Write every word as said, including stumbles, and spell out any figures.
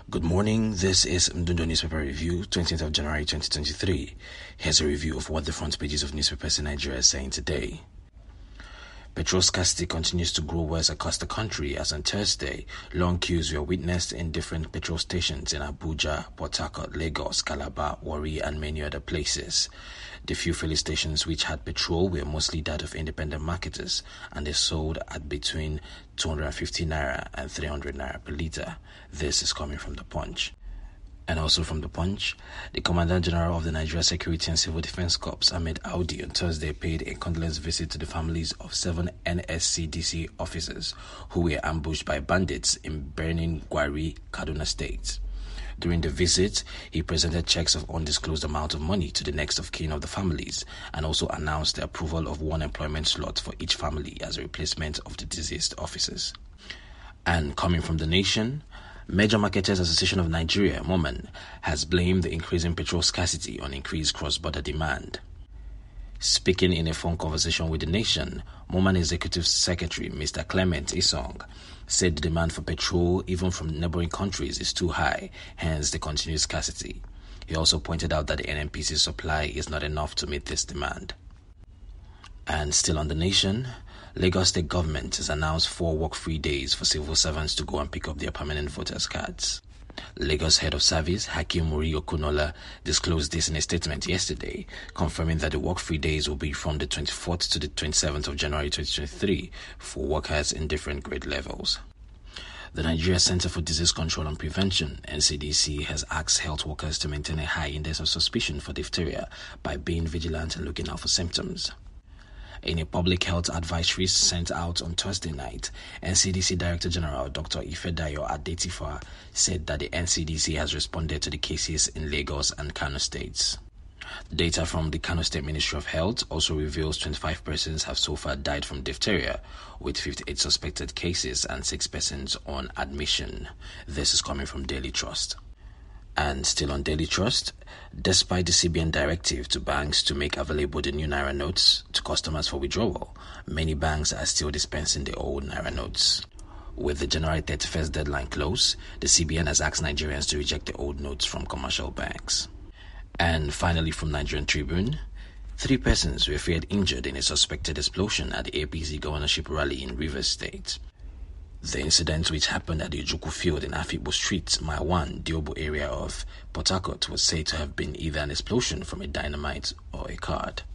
Good morning, this is Mdundo Newspaper Review, twentieth of January twenty twenty-three. Here's a review of what the front pages of newspapers in Nigeria are saying today. Petrol scarcity continues to grow worse across the country as on Thursday, long queues were witnessed in different petrol stations in Abuja, Port Harcourt, Lagos, Calabar, Warri and many other places. The few filling stations which had petrol were mostly that of independent marketers, and they sold at between two hundred fifty naira and three hundred naira per litre. This is coming from The Punch. And also from The Punch, the Commandant General of the Nigeria Security and Civil Defense Corps, Ahmed Audi, on Thursday paid a condolence visit to the families of seven N S C D C officers who were ambushed by bandits in Birnin Gwari, Kaduna State. During the visit, he presented checks of undisclosed amount of money to the next of kin of the families and also announced the approval of one employment slot for each family as a replacement of the deceased officers. And coming from The Nation, Major Marketers Association of Nigeria, MOMAN, has blamed the increasing petrol scarcity on increased cross-border demand. Speaking in a phone conversation with The Nation, MOMAN Executive Secretary Mister Clement Isong said the demand for petrol, even from neighboring countries, is too high, hence the continued scarcity. He also pointed out that the N N P C supply is not enough to meet this demand. And still on The Nation, Lagos State Government has announced four work-free days for civil servants to go and pick up their permanent voters' cards. Lagos Head of Service, Hakeem Muri Okunola, disclosed this in a statement yesterday, confirming that the work-free days will be from the twenty-fourth to the twenty-seventh of January twenty twenty-three for workers in different grade levels. The Nigeria Center for Disease Control and Prevention, N C D C, has asked health workers to maintain a high index of suspicion for diphtheria by being vigilant and looking out for symptoms. In a public health advisory sent out on Thursday night, N C D C Director General Doctor Ifedayo Adetifa said that the N C D C has responded to the cases in Lagos and Kano states. Data from the Kano State Ministry of Health also reveals twenty-five persons have so far died from diphtheria, with fifty-eight suspected cases and six persons on admission. This is coming from Daily Trust. And still on Daily Trust, despite the C B N directive to banks to make available the new Naira notes to customers for withdrawal, many banks are still dispensing the old Naira notes. With the January thirty-first deadline close, the C B N has asked Nigerians to reject the old notes from commercial banks. And finally from Nigerian Tribune, three persons were feared injured in a suspected explosion at the A P C governorship rally in Rivers State. The incident, which happened at the Ujuku Field in Afikpo Street, Mile one, Diobo area of Port Harcourt, was said to have been either an explosion from a dynamite or a card.